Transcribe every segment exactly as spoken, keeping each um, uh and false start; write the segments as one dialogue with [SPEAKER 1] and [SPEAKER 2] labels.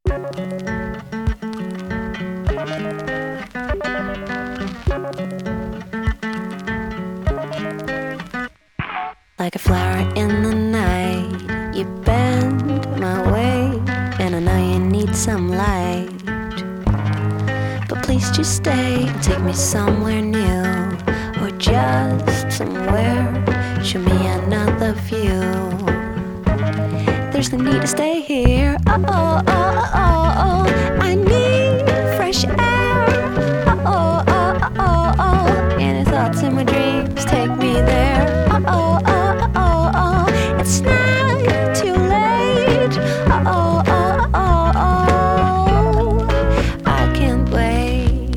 [SPEAKER 1] Like a flower in the night, you bend my way, and I know you need some light. But please just stay and take me somewhere new, or just somewhere, show me another view. There's no need to stay here, oh, oh, oh, oh, oh. I need fresh air, oh, oh, oh, oh, oh. Any thoughts in my dreams, take me there, oh, oh, oh. It's not too late. Oh, oh, oh, oh. I can't wait.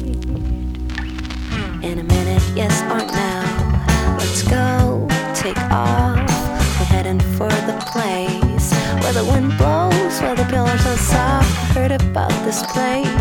[SPEAKER 1] In a minute, yes or no. Let's go, take off. We're heading for the place where the wind blows, where the pillars are soft. Heard about this place.